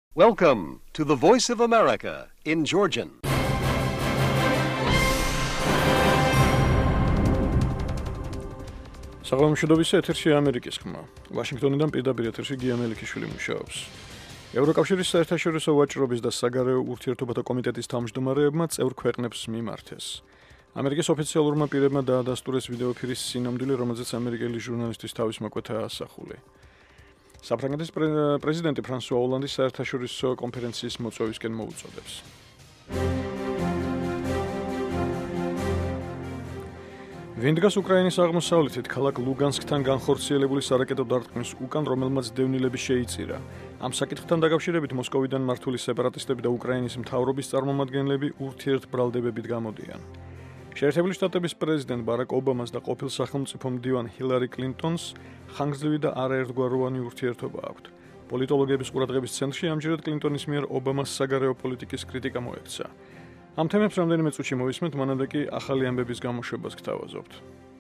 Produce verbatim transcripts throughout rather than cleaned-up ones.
Welcome to the Voice of America in Georgian. საღამომშვიდობის ეთერში ამერიკის ხმა. ვაშინგტონიდან პირდაპირ ეთერში გია მელიქიშვილი მუშაობს. ევროკავშირის საერთაშორისო ვაჭრობის და საგარეო ურთიერთობათა კომიტეტის თავმჯდომარეებმა წევრ ქვეყნებს მიმართეს. ამერიკის ოფიციალურმა პირებმა დაადასტურეს ვიდეოფირის სინამდვილე, რომელზეც ამერიკელი ჟურნალისტის თავის მოკვეთაა ასახული. საფრანგეთის პრეზიდენტი ფრანსუა ოლანდი საერთაშორისო კონფერენციის მოწვევისკენ მოუწოდებს. ვინდგას უკრაინის აღმოსავლეთით ქალაქ ლუგანსკთან განხორციელებული სარაკეტო დარტყმის უკან, რომელმაც დევნილები შეიწირა. ამ საკითხთან დაკავშირებით მოსკოვიდან მართული სეპარატისტები და უკრაინის მთავრობის წარმომადგენლები ურთიერთბრალდებებით გამოდიან. შეერთებული შტატების პრეზიდენტ ბარაკ ობამას და ყოფილ სახელმწიფო მდივან ჰილარი კლინტონს ხანგრძლივი და არაერთგვაროვანი ურთიერთობა აქვთ. პოლიტოლოგების ყურადღების ცენტრში ამჯერად კლინტონის მიერ ობამას საგარეო პოლიტიკის კრიტიკა მოექცა. ამ თემებს რამდენიმე წუთში მოვისმენთ, მანამდე კი ახალი ამბების გამოშვებას გთავაზობთ.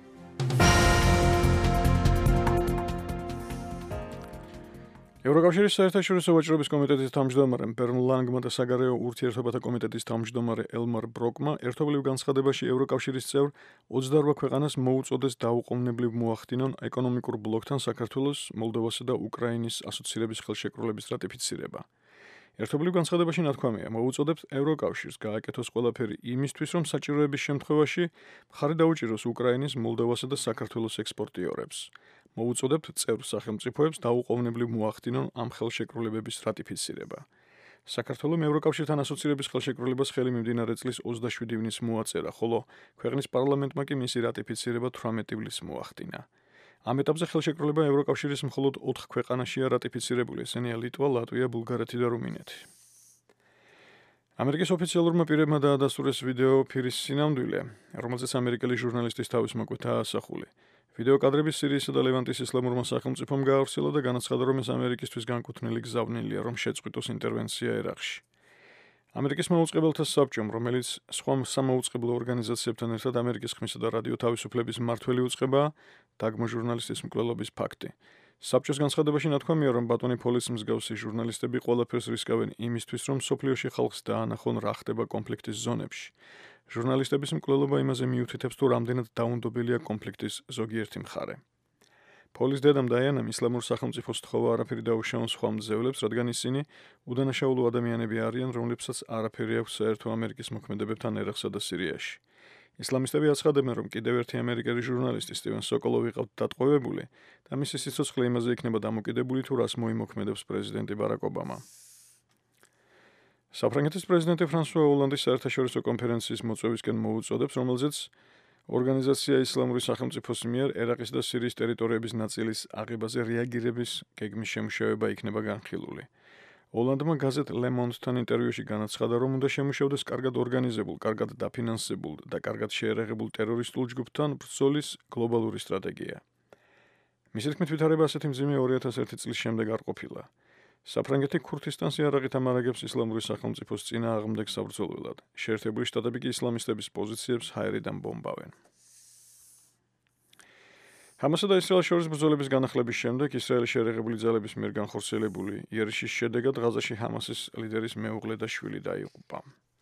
ევროკავშირის საერთაშორისო ვაჭრობის კომიტეტის თავმჯდომარე ბერნ ლანგმა და საგარეო ურთიერთობათა კომიტეტის თავმჯდომარე ელმარ ბროკმა ერთობლივ განცხადებაში ევროკავშირის წევრ ოცდაორ ქვეყანას მოუწოდეს დაუყოვნებლივ მოახდინონ ეკონომიკურ ბლოკთან საქართველოს, მოლდოვასა და უკრაინის ასოცირების ხელშეკრულების რატიფიცირება. ერთობლივ განცხადებაში ნათქვამია, მოუწოდებთ ევროკავშირს გააკეთოს ყველაფერი იმისთვის, რომ საჭიროების შემთხვევაში მხარი დაუჭიროს უკრაინის, მოლდოვასა და საქართველოს ექსპორტიორებს. მოუწოდებთ წევრ სახელმწიფოებს დაუყოვნებლივ მოახდინონ ამ ხელშეკრულებების რატიფიცირება. საქართველომ ევროკავშირთან ასოცირების ხელშეკრულებას ხელი მიმდინარე წლის ოცდაშვიდი ივნის მოაწერა, ხოლო ქვეყნის პარლამენტმა კი მისი რატიფიცირება თვრამეტი ივლისს მოახდინა. ამ ეტაპზე ხელშეკრულება ევროკავშირის მხოლოდ ოთხ ქვეყანაშია რატიფიცირებული, ესენია ლიტვა, ლატვია, ბულგარეთი და რუმინეთი. ამერიკის ოფიციალურმა პირებმა დაადასტურეს ვიდეოფირის სინამდვილე, რომელზეც ამერიკელი ჟურნალისტის თავის მოკვეთაა ასახული. ვიდეო კადრები სირიისა და ლევანტის ისლამურმა სახელმწიფომ გაავრცელა და განაცხადა, რომ ეს ამერიკისთვის განკუთვნილი გზავნილია, რომ შეწყვიტოს ინტერვენცია ერაყში. ამერიკის მაუწყებელთა საბჭომ, რომელიც სხვა სამაუწყებლო ორგანიზაციებთან ერთად ამერიკის ხმისა და რადიო თავისუფლების მმართველი უწყებაა, დაგმო ჟურნალისტის მკვლელობის ფაქტი. საბჭოს განცხადებაში ნათქვამია, რომ ბატონი ფოლის მსგავსი ჟურნალისტები ყველაფერს რისკავენ იმისთვის, რომ მსოფლიოში ხალხს დაანახონ რა ხდება კონფლიქტის ზონებში. ჟურნალისტების მკვლელობა იმაზე მიუთითებს, თუ რამდენად დაუნდობელია კონფლიქტის ზოგიერთი მხარე. ფოლის დედამ დაიანამ ისლამურ სახელმწიფოს თხოვა არაფერი დაუშაონ სხვა მძევლებს, რადგან ისინი უდანაშაულო ადამიანები არიან, რომლებსაც არაფერი აქვს საერთო ამერიკის მოქმედებებთან ერაყსა და სირიაში. ისლამისტები აცხადებენ, რომ კიდევ ერთი ამერიკელი ჟურნალისტი სტივენ სოკოლოვი ყავთ დატყვევებული და მისი სიცოცხლე იმაზე იქნება დამოკიდებული, თუ რას მოიმოქმედებს პრეზიდენტი ბარაკ ობამა. საფრანგეთის პრეზიდენტი ფრანსუა ოლანდი საერთაშორისო კონფერენციის მოწვევისკენ მოუწოდებს, რომელზეც ორგანიზაცია ისლამური სახელმწიფოს მიერ ერაყის და სირიის ტერიტორიების ნაწილის აღებაზე რეაგირების გეგმის შემუშავება იქნება განხილული. ოლანდმა გაზეთ Le Monde-თან ინტერვიუში განაცხადა, რომ უნდა შემუშავდეს კარგად ორგანიზებულ, კარგად დაფინანსებულ და კარგად შეერაღებულ ტერორისტულ ჯგუფთან ბრძოლის გლობალური სტრატეგია. მისი თქმით, ვითარება ასეთი მძიმე ორი ათას ერთი წლის შემდეგ არ ყოფილა. საფრანგეთი ქურთისტანს იარაღით ამარაგებს ისლამური სახელმწიფოს წინააღმდეგ საბრძოლველად. შეერთებული შტატები კი ისლამისტების პოზიციებს ჰაერიდან ბომბავენ. ჰამასა და ისრაელის შორის ბრძოლების განახლების შემდეგ ისრაელის შეერაღებული ძალების მიერ განხორციელებული იერიში შედეგად ღაზაში ჰამასის ლიდერის მეუღლე და შვილი დაიღუპა.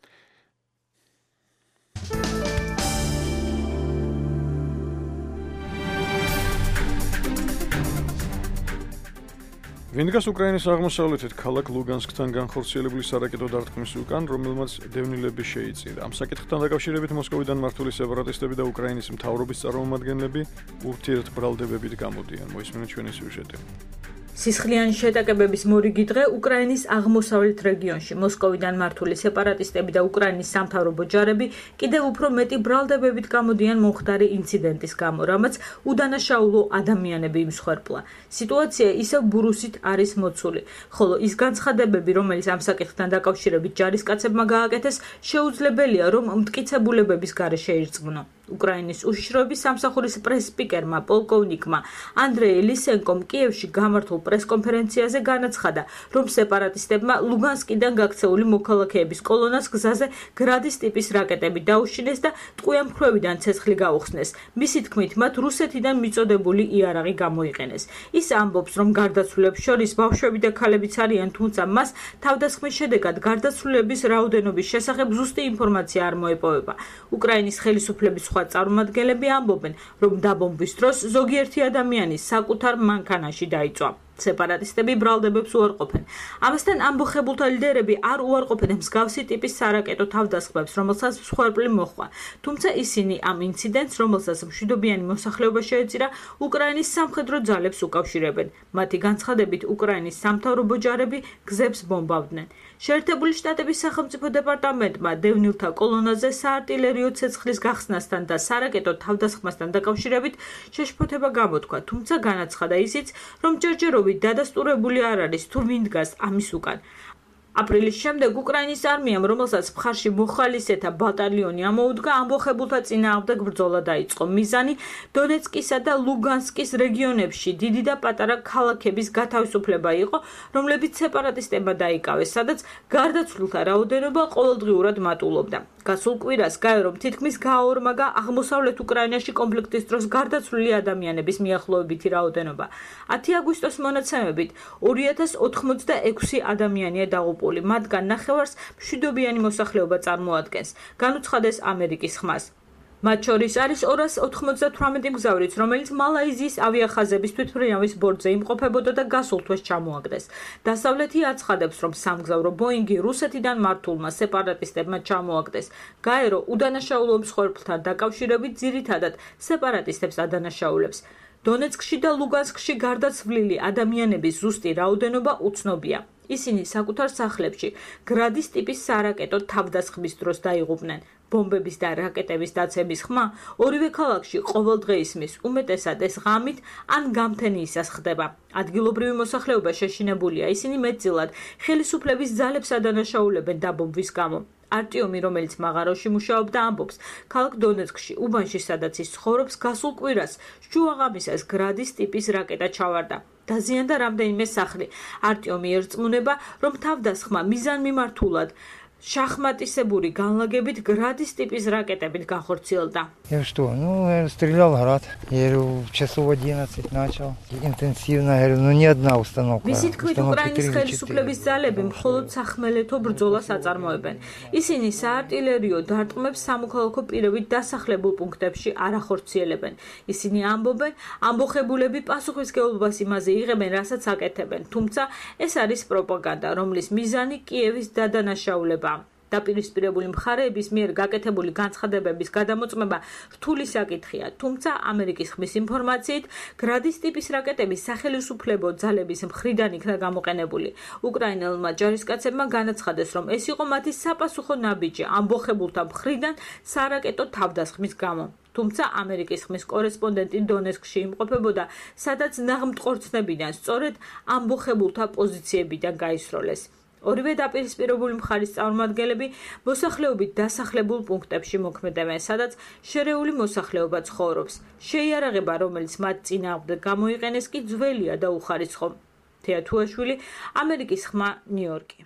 ვინდგას უკრაინის აღმოსავლეთით ქალაქ ლუგანსკთან განხორციელებული სარაკეტო დარტყმის უკან, რომელმაც დევნილები შეიწირა. ამ საკითხთან დაკავშირებით მოსკოვიდან მართული სეპარატისტები და უკრაინის მთავრობის წარმომადგენლები ურთიერთბრალდებებით გამოდიან. მოისმენთ ჩვენი სიუჟეტი. სისხლიანი შეტაკებების მორიგი დღე უკრაინის აღმოსავლეთ რეგიონში. მოსკოვიდან მართული სეპარატისტები და უკრაინის სამთავრობო ჯარები კიდევ უფრო მეტი ბრალდებებით გამოდიან მომხდარი ინციდენტის გამო, რამაც უდანაშაულო ადამიანები იმსხვერპლა. სიტუაცია ისევ ბურუსით არის მოცული, ხოლო ის განცხადებები, რომელიც ამ საკითხთან დაკავშირებით ჯარისკაცებმა გააკეთეს, შეუძლებელია, რომ მტკიცებულებების გარეშე ირწმუნო. უკრაინის უშიშროების სამსახურის პრეს-სპიკერმა პოლკოვნიკმა ანდრეი ლისენკომ კიევში გამართულ პრეს-კონფერენციაზე განაცხადა, რომ სეპარატისტებმა ლუგანსკიდან გაქცეული მოქალაქეების კოლონას გზაზე გრადის ტიპის რაკეტები დაუშინეს და ტყუიამფრქვევიდან ცეცხლი გაუხსნეს. მისი თქმით, მათ რუსეთიდან მიწოდებული იარაღი გამოიყენეს. ის ამბობს, რომ გარდაცვლილებს შორის ბავშვები და ქალებიც არიან, თუმცა მას თავდასხმის შედეგად გარდაცვლილების რაოდენობის შესახებ ზუსტი ინფორმაცია არ მოეპოვება. უკრაინის ხელისუფლების სხვა წარმომადგენლები ამბობენ, რომ დაბომბვის დროს ზოგიერთი ადამიანი საკუთარ მანქანაში დაიწვა. სეპარატისტები ბრალდებებს უარყოფენ. ამასთან ამბოხებულთა ლიდერები არ უარყოფენ მსგავსი ტიპის სარაკეტო თავდასხმებს, რომელსაც მსხვერპლი მოჰყვა. თუმცა ისინი ამ ინციდენტს, რომელსაც მშვიდობიანი მოსახლეობა შეეწირა, უკრაინის სამხედრო ძალებს უკავშირებენ. მათი განცხადებით, უკრაინის სამთავრობო ჯარები გზებს ბომბავდნენ. შეერთებული შტატების სახელმწიფო დეპარტამენტმა დევნილთა კოლონაზე საარტილერიო ცეცხლის გახსნასთან და სარაკეტო თავდასხმასთან დაკავშირებით შეშფოთება გამოთქვა, თუმცა განაცხადა ისიც, რომ ჯერჯერობით დადასტურებული არ არის თუ ვინ დგას ამის უკან. აპრილის შემდეგ უკრაინის არმიამ, რომელსაც მხარში მოხალისეთა ბატალიონი ამოუდგა, ამბოხებულთა წინააღმდეგ ბრძოლა დაიწყო. მიზანი დონეცკისა და ლუგანსკის რეგიონებში დიდი და პატარა ქალაქების გათავისუფლება იყო, რომლებიც სეპარატისტებმა დაიკავეს, სადაც გარდაცვლილთა რაოდენობა ყოველდღიურად მატულობდა. გასულ კვირას გაერო თითქმის გააორმაგა აღმოსავლეთ უკრაინაში კონფლიქტის დროს გარდაცვლილი ადამიანების მიახლოებითი რაოდენობა. ათი აგვისტოს მონაცემებით ორი ათას ოთხმოცდაექვსი ადამიანია დაღუპული, მათგან ნახევარს მშვიდობიანი მოსახლეობა წარმოადგენს, განუცხადეს ამერიკის ხმას. მათ შორის არის ორას ოთხმოცდათვრამეტი მგზავრიც, რომელიც მალაიზიის ავიახაზების თვითმფრინავის ბორტზე იმყოფებოდა და გასულ თვეს ჩამოაგდეს. დასავლეთი აცხადებს, რომ სამგზავრო ბოინგი რუსეთიდან მართულმა სეპარატისტებმა ჩამოაგდეს. გაერო უდანაშაულო მსხვერპლთან დაკავშირებით ძირითადად სეპარატისტებს ადანაშაულებს. დონეცკში და ლუგანსკში გარდაცვლილი ადამიანების ზუსტი რაოდენობა უცნობია. ისინი საკუთარ სახლებში გრადის ტიპის სარაკეტო თავდასხმის დროს დაიღუპნენ. ბომბების და რაკეტების დაცემის ხმა ორივე ქალაქში ყოველდღე ისმის, უმეტესად ეს ღამით ან გამთენიისას ხდება. ადგილობრივი მოსახლეობა შეშინებულია, ისინი მეტწილად ხელისუფლების ძალებს ადანაშაულებენ დაბომბვის გამო. არტიომი, რომელიც მაღაროში მუშაობდა, ამბობს, ქალაქ დონეცკში, უბანში, სადაც ის ცხოვრობს, გასულ კვირას შუაღამისას გრადის ტიპის რაკეტა ჩავარდა. დაზიანდა რამდენიმე სახლი. არტიომი ერწმუნება, რომ თავდასხმა მიზანმიმართულად шахматისებური განლაგებით გრადის ტიპის რაკეტებით განხორციელდა. Я что, ну, стрелял град. Я говорю, часов одиннадцать начал. Интенсивно, я говорю, ну, не одна установка. მისი თქმით, უკრაინის ხელისუფლების ძალები მხოლოდ სახმელეთო ბრძოლას აწარმოებენ. ისინი საარტილერიო დარტყმებს სამოქალაქო პირებით დასახლებულ პუნქტებში არ ახორციელებენ. ისინი ამბობენ, ამბოხებულები პასუხისმგებლობას იმაზე იღებენ, რასაც აკეთებენ. თუმცა ეს არის პროპაგანდა, რომლის მიზანი კიევის დადანაშაულება. დაპირისპირებული მხარეების მიერ გაკეთებული განცხადებების გადამოწმება რთული საკითხია, თუმცა ამერიკის ხმის ინფორმაციით გრადის ტიპის რაკეტები სახელისუფლებო ძალების მხრიდან იქნა გამოყენებული. უკრაინელმა ჯარისკაცებმა განაცხადეს, რომ ეს იყო მათი საპასუხო ნაბიჯი ამბოხებულთა მხრიდან სარაკეტო თავდასხმის გამო. თუმცა ამერიკის ხმის კორესპონდენტი დონეცკში იმყოფებოდა, სადაც ნაღმტყორცნებიდან სწორედ ამბოხებულთა პოზიციებიდან გაისროლეს. ორივე დაპირისპირებული მხარის წარმომადგენლები მოსახლეობით დასახლებულ პუნქტებში მოქმედებენ, სადაც შერეული მოსახლეობა ცხოვრობს. შეიარაღება, რომელიც მათ წინააღმდეგ გამოიყენეს, კი ძველია და უხარისხო. თეა თუაშვილი, ამერიკის ხმა, ნიუ-იორკი.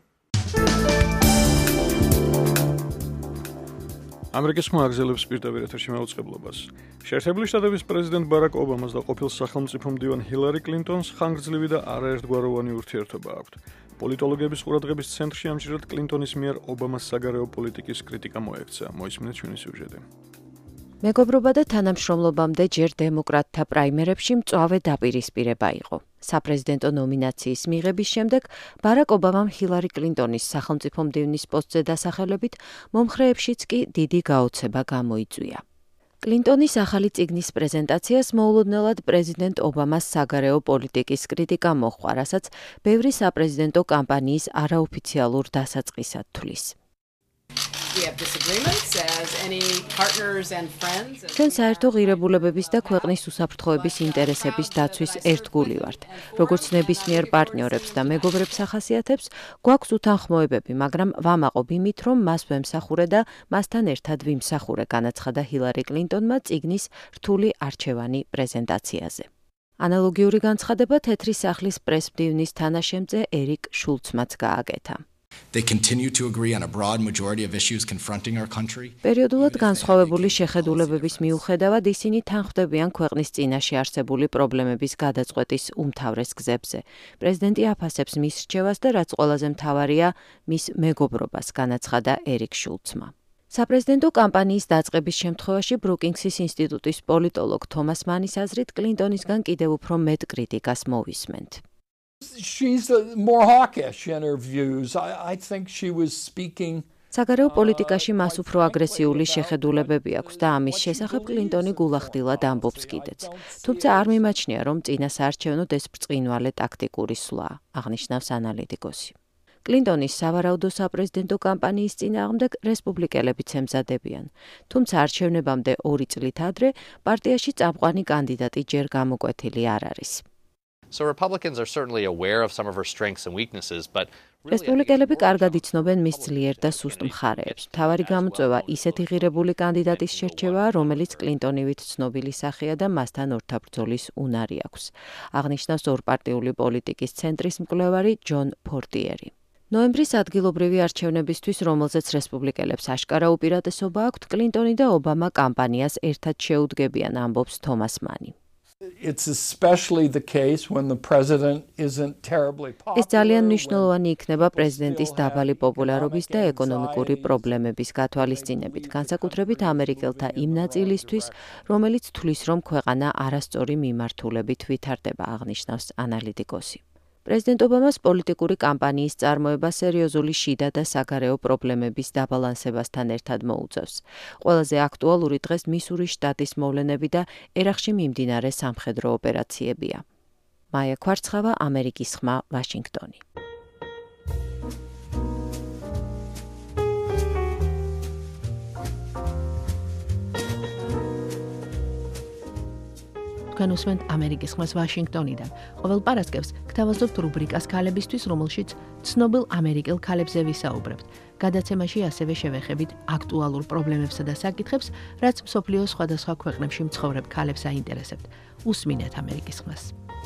ამერიკის ხმა აგზელებს პირდაპირ ეთერში მაუწყებლობას. შეერთებული შტატების პრეზიდენტ ბარაკ ობამას და ყოფილ სახელმწიფო მდივან ჰილარი კლინტონს ხანგრძლივი და არაერთგვაროვანი ურთიერთობა აქვთ. პოლიტოლოგების ყურადღების ცენტრში ამჯერად კლინტონის მიერ ობამას საგარეო პოლიტიკის კრიტიკა მოექცა. მოისმინეთ ჩვენი სიუჟეტი. მეგობრობა და თანამშრომლობამდე ჯერ დემოკრატთა პრაიმერებში მწვავე დაპირისპირება იყო. საპრეზიდენტო ნომინაციის მიღების შემდეგ ბარაკ ობამამ ჰილარი კლინტონის სახელმწიფო მდივნის პოსტზე დასახელებით მომხრეებშიც კი დიდი გაოცება გამოიწვია. კლინტონის ახალი წიგნის პრეზენტაციას მოულოდნელად პრეზიდენტ ობამას საგარეო პოლიტიკის კრიტიკა მოჰყვა, რასაც ბევრი საპრეზიდენტო კამპანიის არაოფიციალურ დასაწყისად თვლის. We have disagreements as any partners and friends. ჩვენ საერთო ღირებულებების და ქვეყნის უსაფრთხოების ინტერესების დაცვის ერთგული ვართ. როგორც ნებისმიერ პარტნიორებს და მეგობრებს ახასიათებს, გვაქვს უთანხმოებები, მაგრამ ვამაყობ იმით, რომ მას ვემსახურე და მასთან ერთად ვიმსახურე, განაცხადა ჰილარი კლინტონმა წიგნის რთული არჩევანი პრეზენტაციაზე. ანალოგიური განცხადება თეთრი სახლის პრესმდივნის თანაშემწე ერიკ შულცმაც გააკეთა. They continue to agree on a broad majority of issues confronting our country. პერიოდულად განსხვავებული შეხედულებების მიუხედავად ისინი თანხმდებიან ქვეყნის წინაშე არსებული პრობლემების გადაწყვეტის უმთავრეს გზებზე. პრეზიდენტი აფასებს მის რჩევას და რაც ყველაზე მთავარია, მის მეგობრობას, განაცხადა ერიკ შულცმა. საპრეზიდენტო კამპანიის დაწყების შემთხვევაში ბრუკინგსის ინსტიტუტის პოლიტოლოგ თომას მანის აზრით კლინტონისგან კიდევ უფრო მეტ კრიტიკას მოვისმენთ. She's more hawkish in her views. I, I think she was speaking. საგარეო პოლიტიკაში მას უფრო აგრესიული შეხედულებები აქვს და ამის შესახებ კლინტონი გულახდილად ამბობს კიდეც. თუმცა არ მიმაჩნია, რომ წინასაარჩევნოდ ეს ბრწყინვალე ტაქტიკური სვლაა, აღნიშნავს ანალიტიკოსი. კლინტონის სავარაუდო საპრეზიდენტო კამპანიის წინააღმდეგ რესპუბლიკელებიც ემზადებიან. თუმცა არჩევნებამდე ორი წლით ადრე პარტიაში წამყვანი კანდიდატი ჯერ გამოკვეთილი არ არის. So Republicans are certainly aware of some of her strengths and weaknesses, but რესპუბლიკელები კარგად იცნობენ მის ძლიერ და სუსტ მხარეებს. მთავარი გამოწვევა ისეთი ღირებული კანდიდატის შერჩევაა, რომელიც კლინტონივით ცნობილი სახეა და მასთან ორთაბრძოლის უნარი აქვს, აღნიშნავს ორპარტიული პოლიტიკის ცენტრის მკვლევარი ჯონ ფორტიერი. ნოემბრის ადგილობრივი არჩევნებისთვის, რომელზეც რესპუბლიკელებს აშკარა უპირატესობა აქვთ, კლინტონი და ობამა კამპანიას ერთად შეუდგებიან, ამბობს თომას მანი. It's especially the case when the president isn't terribly popular. ეს ძალიან მნიშვნელოვანი იქნება პრეზიდენტის დაბალი პოპულარობის და ეკონომიკური პრობლემების გათვალისწინებით, განსაკუთრებით ამერიკელთა იმ ნაწილისთვის, რომელიც თვლის, რომ ქვეყანა არასწორი მიმართულებით ვითარდება, აღნიშნავს ანალიტიკოსი. პრეზიდენტ ობამას პოლიტიკური კამპანიის წარმოება სერიოზული შიდა და საგარეო პრობლემების დაბალანსებასთან ერთად მოუწევს. ყველაზე აქტუალური დღეს მისურის შტატის მოვლენები და ერახში მიმდინარე სამხედრო ოპერაციებია. მაია კვარცხავა, ამერიკის ხმა, ვაშინგტონი. თქვენ უსმენთ ამერიკის ხმას ვაშინგტონიდან. ყოველ პარასკევს გთავაზობთ რუბრიკას ქალებისთვის, რომელშიც ცნობილ ამერიკელ ქალებზე ვისაუბრებთ. გადაცემაში ასევე შევეხებით აქტუალურ პრობლემებსა და საკითხებს, რაც მსოფლიოს სხვადასხვა ქვეყნებში მცხოვრებ ქალებს აინტერესებთ. უსმინეთ ამერიკის ხმას.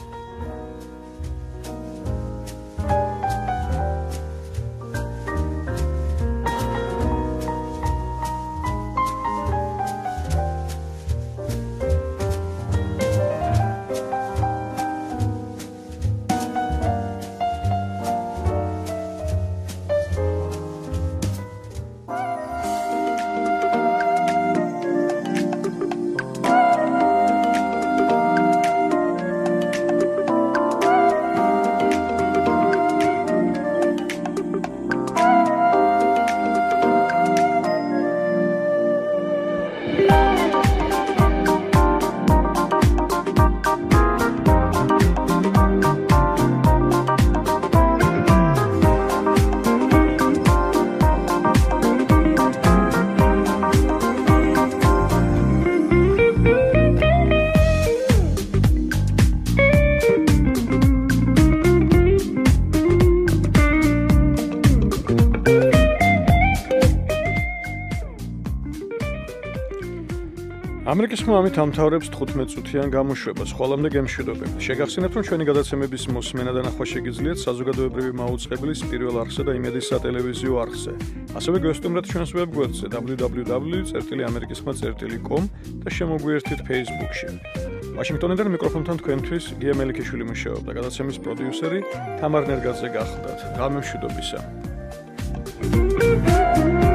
ამერიკის ხმა ამით ამთავრებს თხუთმეტ წუთიან გამოშვებას. ხოლამდე გემშვიდობებით. შეგახსენებთ, რომ ჩვენი გადაცემების მოსმენა და ნახვა შეგიძლიათ საზოგადოებრივი მაუწყებლის პირველ არხსა და იმედის სატელევიზიო არხზე. ასევე გვესტუმრეთ ჩვენს ვებგვერდზე double-u double-u double-u წერტილი ამერიკის ხმა წერტილი com და შემოგვიერთით Facebook-ში. ვაშინგტონიდან მიკროფონთან თქვენთვის გია მელიქიშვილი მუშაობდა. გადაცემის პროდიუსერი თამარ ნერგაძე გახლდათ. გამომშვიდობისა.